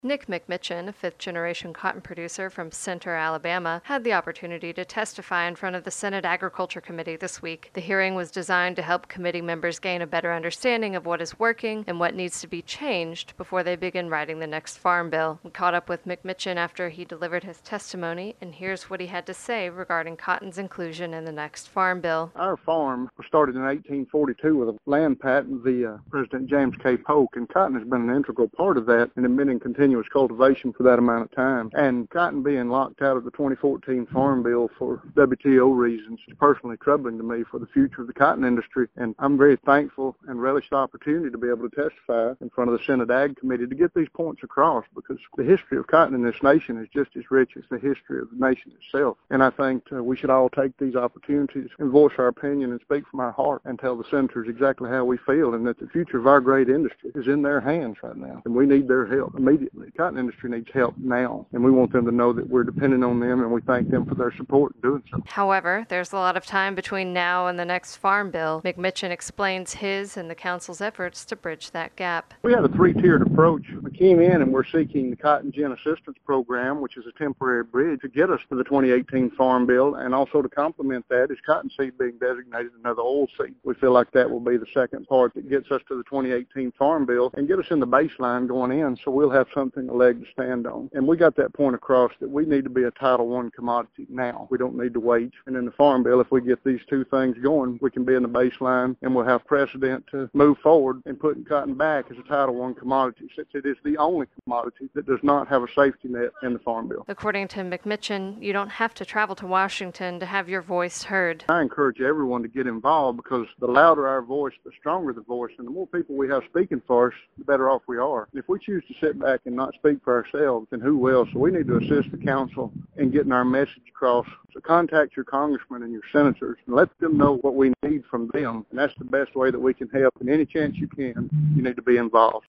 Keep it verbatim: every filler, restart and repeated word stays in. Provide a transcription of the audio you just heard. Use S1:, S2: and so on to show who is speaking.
S1: Nick McMitchin, a fifth-generation cotton producer from Center, Alabama, had the opportunity to testify in front of the Senate Agriculture Committee this week. The hearing was designed to help committee members gain a better understanding of what is working and what needs to be changed before they begin writing the next farm bill. We caught up with McMitchin after he delivered his testimony, and here's what he had to say regarding cotton's inclusion in the next farm bill.
S2: Our farm was started in eighteen forty-two with a land patent via President James K. Polk, and cotton has been an integral part of that and has been in continuous cultivation for that amount of time. And cotton being locked out of the twenty fourteen Farm Bill for W T O reasons is personally troubling to me for the future of the cotton industry. And I'm very thankful and relish the opportunity to be able to testify in front of the Senate Ag Committee to get these points across, because the history of cotton in this nation is just as rich as the history of the nation itself. And I think uh, we should all take these opportunities and voice our opinion and speak from our heart and tell the senators exactly how we feel, and that the future of our great industry is in their hands right now, and we need their help immediately. The cotton industry needs help now, and we want them to know that we're depending on them, and we thank them for their support in doing so.
S1: However, there's a lot of time between now and the next farm bill. McMitchin explains his and the council's efforts to bridge that gap.
S2: We have a three-tiered approach. We came in and we're seeking the Cotton Gin Assistance Program, which is a temporary bridge to get us to the twenty eighteen Farm Bill, and also to complement that is cottonseed being designated another oilseed. We feel like that will be the second part that gets us to the twenty eighteen Farm Bill and get us in the baseline going in, so we'll have something, a leg to stand on. And we got that point across that we need to be a Title One commodity now. We don't need to wait. And in the Farm Bill, if we get these two things going, we can be in the baseline, and we'll have precedent to move forward in putting cotton back as a Title One commodity, since it is the only commodity that does not have a safety net in the Farm Bill.
S1: According to McMitchin, you don't have to travel to Washington to have your voice heard.
S2: I encourage everyone to get involved, because the louder our voice, the stronger the voice, and the more people we have speaking for us, the better off we are. And if we choose to sit back and not speak for ourselves, then who will? So we need to assist the council in getting our message across. So contact your congressmen and your senators and let them know what we need from them. And that's the best way that we can help. And any chance you can, you need to be involved.